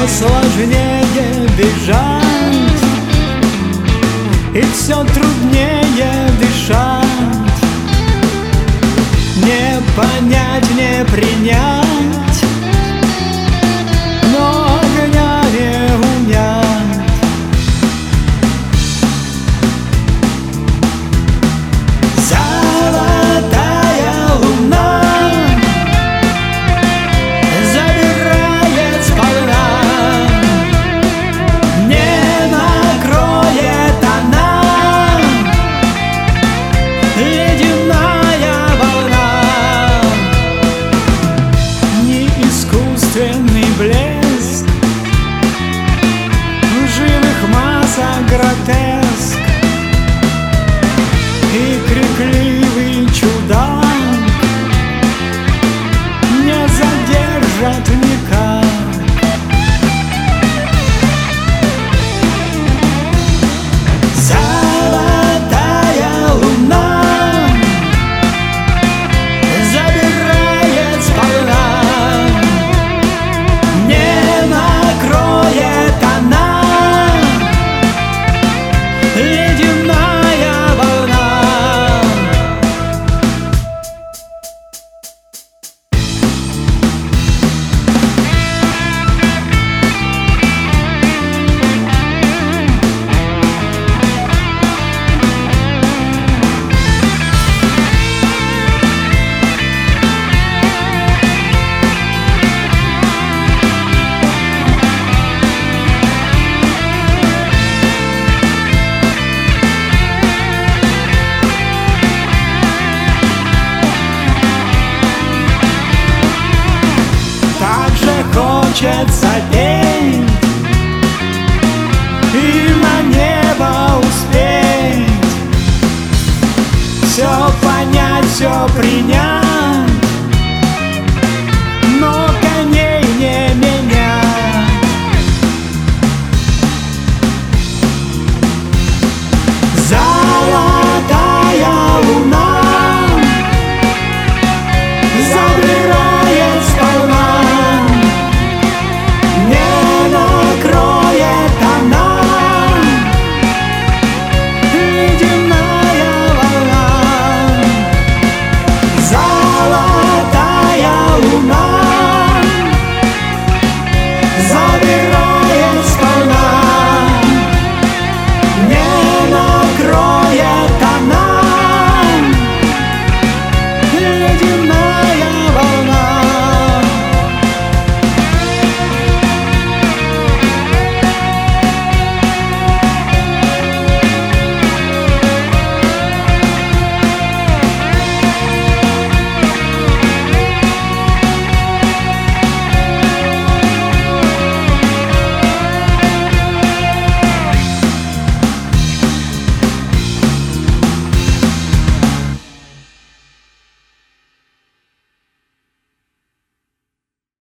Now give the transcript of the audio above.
сложнее бежать, и все труднее дышать. Не понять, не принять, но огня не унять. Золотая луна забирает сполна, не накроет она ледяная волна. Не искусственный блеск живых массах гротеск, и крикливый чудак не задержат никак. Золотая луна забирает сполна, не накроет она ледяная волна. Хочется петь и на небо успеть, все понять, все принять.